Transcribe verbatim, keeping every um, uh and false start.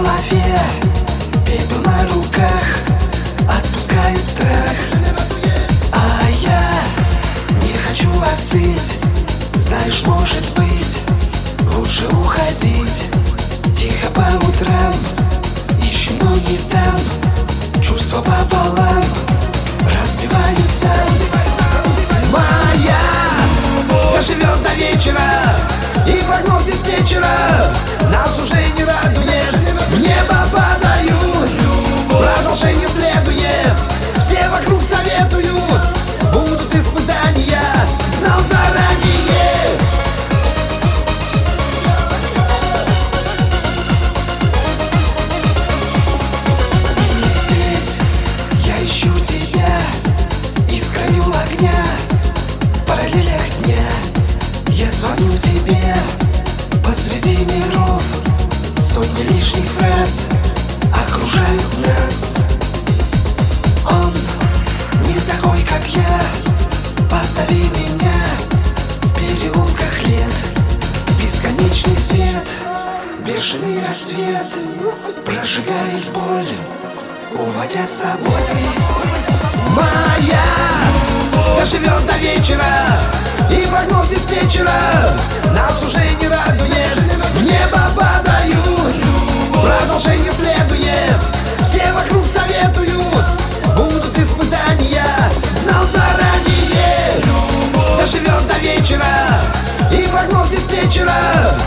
голове, пепел на руках отпускает страх. А я не хочу остыть. Знаешь, может быть, лучше уходить. Тихо по утрам, ищу, но не там. Чувства пополам, разбиваю сам. Моя доживет до вечера, и прогноз диспетчера нас уже не радует. В небо подают, продолжение следует. Все вокруг советуют, будут испытания, знал заранее. И здесь я ищу тебя, из краю огня, в параллелях дня. Я звоню тебе посреди миров, сотни лишних фраз окружают нас. Он не такой, как я, позови меня. В переулках лет бесконечный свет, бешеный рассвет прожигает боль, уводя с собой. Моя доживет до вечера, и прогноз диспетчера нас уже не радует. В небо подают, продолжение следует. Все вокруг советуют, будут испытания, знал заранее. Доживет до вечера, и прогноз диспетчера